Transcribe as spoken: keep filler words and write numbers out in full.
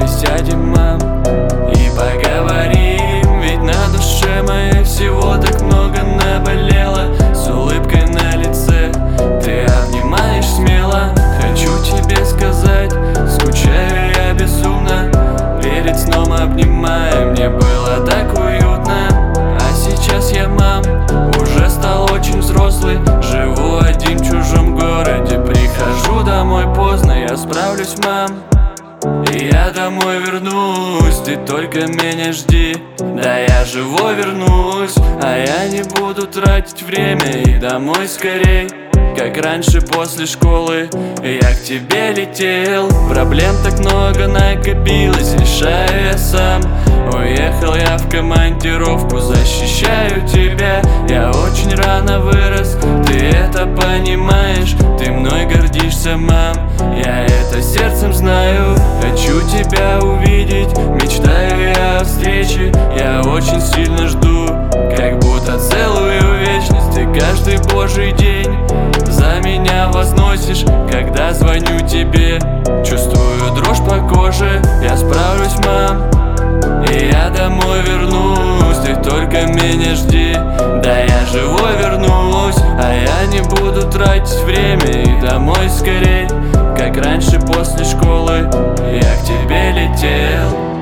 присядем, мам, и поговорим. Ведь на душе моей всего так много наболело. С улыбкой на лице ты обнимаешь смело. Хочу тебе сказать, скучаю я безумно. Перед сном обнимая, мне было так уютно. А сейчас я, мам, уже стал очень взрослый. Живу один в чужом городе, прихожу домой поздно. Я справлюсь, мам, и я домой вернусь. Ты только меня жди, да я живой вернусь. А я не буду тратить время и домой скорей. Как раньше после школы я к тебе летел. Проблем так много накопилось, решаю я сам. Уехал я в командировку, защищаю тебя. Я очень рано вырос, ты это понимаешь. Ты мной гордишься, мам, я это сердцем знаю. Хочу тебя увидеть, мечтаю я о встрече. Я очень сильно жду, как будто целую вечность. Ты каждый божий день за меня возносишь, когда звоню тебе. Чувствую дрожь по коже, я справлюсь, мам, и я домой вернусь. Ты только меня жди, да я живой вернусь. А я не буду тратить время и домой скорей. Как раньше после школы я к тебе летел.